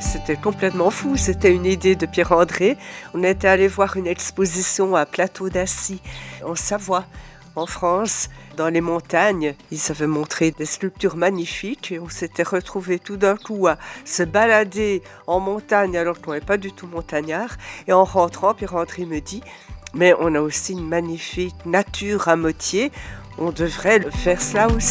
C'était complètement fou, c'était une idée de Pierre-André. On était allé voir une exposition à Plateau d'Assy, en Savoie, en France, dans les montagnes. Ils avaient montré des sculptures magnifiques et on s'était retrouvés tout d'un coup à se balader en montagne alors qu'on n'est pas du tout montagnard. Et en rentrant, Pierre-André me dit « Mais on a aussi une magnifique nature à Motier, on devrait faire cela aussi ».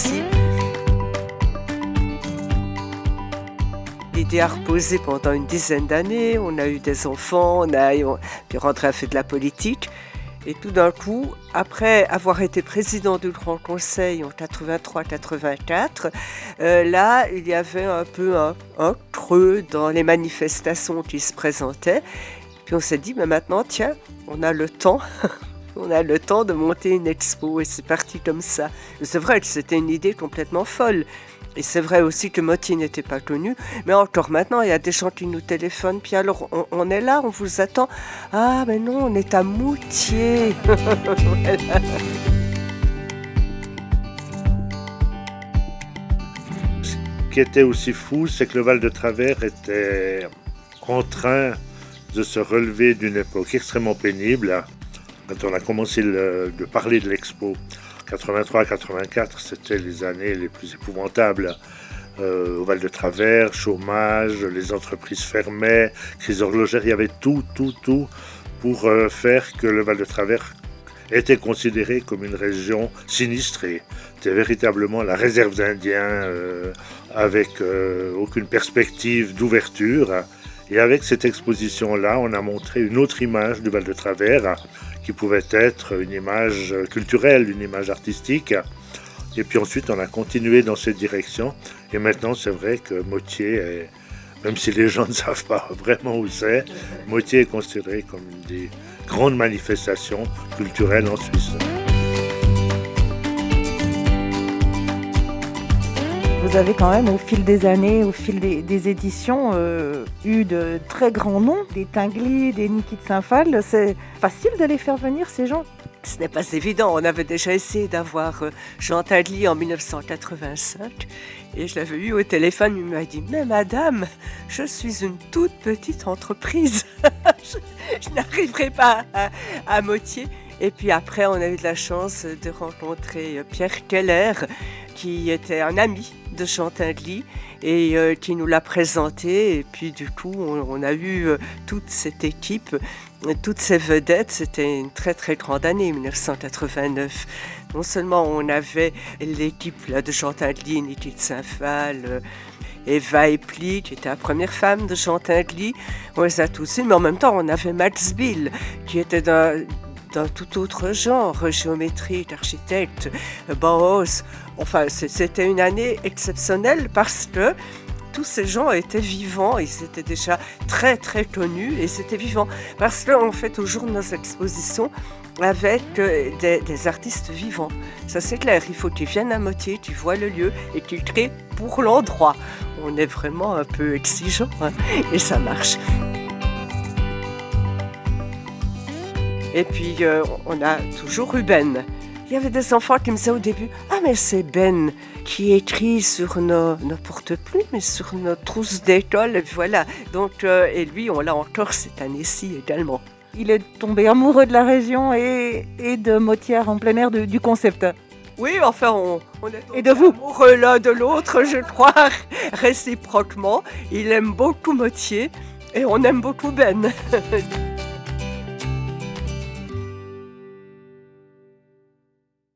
L'idée a reposé pendant une dizaine d'années, on a eu des enfants, Pierre-André a fait de la politique. Et tout d'un coup, après avoir été président du Grand Conseil en 83-84, là, il y avait un peu un creux dans les manifestations qui se présentaient. Puis on s'est dit, mais maintenant, tiens, on a le temps. On a le temps de monter une expo et c'est parti comme ça. C'est vrai que c'était une idée complètement folle. Et c'est vrai aussi que Motier n'était pas connu, mais encore maintenant, il y a des gens qui nous téléphonent, puis alors on est là, on vous attend. Ah, mais non, on est à Moutier. Voilà. Ce qui était aussi fou, c'est que le Val de Travers était en train de se relever d'une époque extrêmement pénible. Quand on a commencé de parler de l'expo, 83-84, c'était les années les plus épouvantables. Au Val de Travers, chômage, les entreprises fermaient, crise horlogère, il y avait tout pour faire que le Val de Travers était considéré comme une région sinistrée. C'était véritablement la réserve d'Indiens avec aucune perspective d'ouverture. Et avec cette exposition-là, on a montré une autre image du Val de Travers qui pouvait être une image culturelle, une image artistique. Et puis ensuite, on a continué dans cette direction. Et maintenant, c'est vrai que Motier, même si les gens ne savent pas vraiment où c'est, Motier est considéré comme une des grandes manifestations culturelles en Suisse. Vous avez quand même, au fil des années, au fil des éditions, eu de très grands noms, des Tinguely, des Niki de Saint-Phal. C'est facile de les faire venir, ces gens? Ce n'est pas évident. On avait déjà essayé d'avoir Jean Tinguely en 1985 et je l'avais eu au téléphone. Il m'a dit « Mais madame, je suis une toute petite entreprise. je n'arriverai pas à Motier. » Et puis après, on a eu de la chance de rencontrer Pierre Keller, qui était un ami de Jean Tinguely et qui nous l'a présenté. Et puis du coup, on a eu toute cette équipe, toutes ces vedettes. C'était une très très grande année, 1989. Non seulement on avait l'équipe là, de Jean Tinguely, Niki de Saint-Phal, Eva Epli, qui était la première femme de Jean Tinguely. On les a tous eus, mais en même temps, on avait Max Bill, qui était d'un tout autre genre, géométrie, architecte, Bauhaus. Enfin, c'était une année exceptionnelle parce que tous ces gens étaient vivants, ils étaient déjà très très connus et c'était vivant. Parce qu'on fait toujours nos expositions avec des artistes vivants. Ça c'est clair, il faut qu'ils viennent à Motier, qu'ils voient le lieu et qu'ils créent pour l'endroit. On est vraiment un peu exigeant et ça marche. Et puis, on a toujours eu Ben. Il y avait des enfants qui me disaient au début « Ah, mais c'est Ben qui écrit sur nos porte-plumes et sur nos trousses d'école. » Et voilà. Donc, et lui, on l'a encore cette année-ci également. Il est tombé amoureux de la région et de Motier en plein air du concept. Oui, enfin, on est et de vous amoureux l'un de l'autre, je crois, réciproquement. Il aime beaucoup Motier et on aime beaucoup Ben.